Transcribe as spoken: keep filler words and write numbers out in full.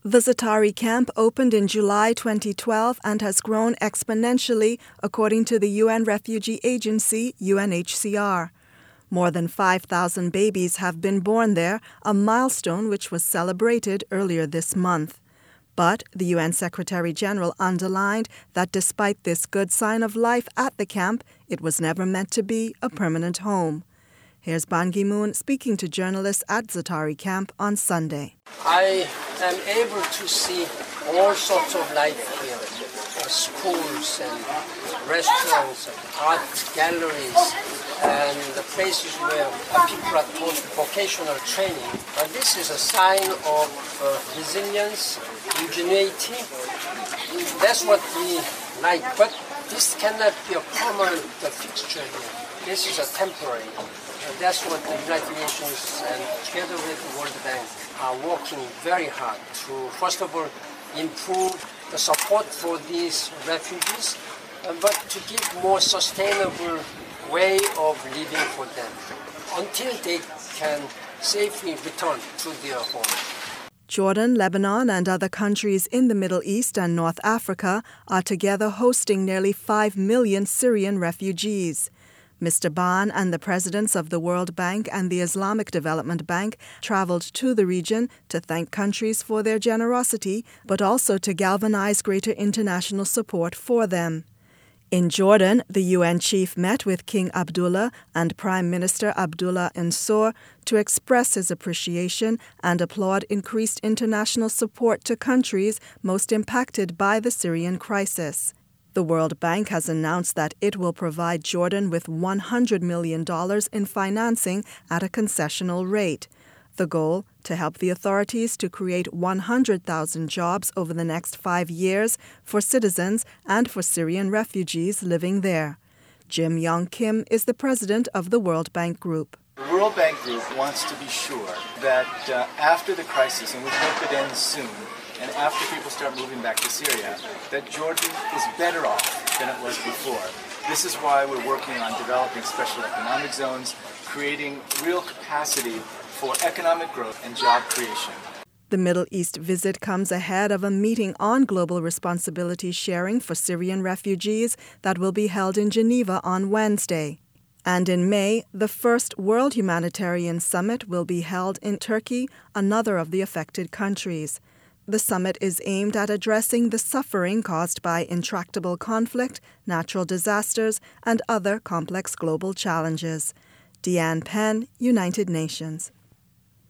The Zaatari camp opened in July twenty twelve and has grown exponentially, according to the U N Refugee Agency, U N H C R. More than five thousand babies have been born there, a milestone which was celebrated earlier this month. But the U N Secretary-General underlined that despite this good sign of life at the camp, it was never meant to be a permanent home. Here's Ban Ki-moon speaking to journalists at Zaatari camp on Sunday. I am able to see all sorts of life here, uh, schools and restaurants, and art galleries, and the places where people are taught vocational training. And this is a sign of uh, resilience, ingenuity. That's what we like, but this cannot be a permanent fixture here. This is a temporary. And that's what the United Nations and together with the World Bank are working very hard to, first of all, improve the support for these refugees, uh, but to give more sustainable way of living for them until they can safely return to their home. Jordan, Lebanon, and other countries in the Middle East and North Africa are together hosting nearly five million Syrian refugees. Mister Ban and the presidents of the World Bank and the Islamic Development Bank traveled to the region to thank countries for their generosity, but also to galvanize greater international support for them. In Jordan, the U N chief met with King Abdullah and Prime Minister Abdullah Mansour to express his appreciation and applaud increased international support to countries most impacted by the Syrian crisis. The World Bank has announced that it will provide Jordan with one hundred million dollars in financing at a concessional rate. The goal, to help the authorities to create one hundred thousand jobs over the next five years for citizens and for Syrian refugees living there. Jim Young Kim is the president of the World Bank Group. The World Bank Group wants to be sure that uh, after the crisis, and we hope it ends soon, and after people start moving back to Syria, that Jordan is better off than it was before. This is why we're working on developing special economic zones, creating real capacity for economic growth and job creation. The Middle East visit comes ahead of a meeting on global responsibility sharing for Syrian refugees that will be held in Geneva on Wednesday. And in May, the first World Humanitarian Summit will be held in Turkey, another of the affected countries. The summit is aimed at addressing the suffering caused by intractable conflict, natural disasters, and other complex global challenges. Deanne Penn, United Nations.